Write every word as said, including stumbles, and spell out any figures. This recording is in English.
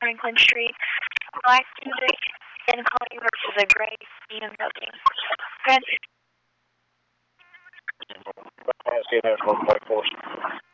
Franklin Street. Black music and Cody versus a gray B M W. Good. I see that from my course.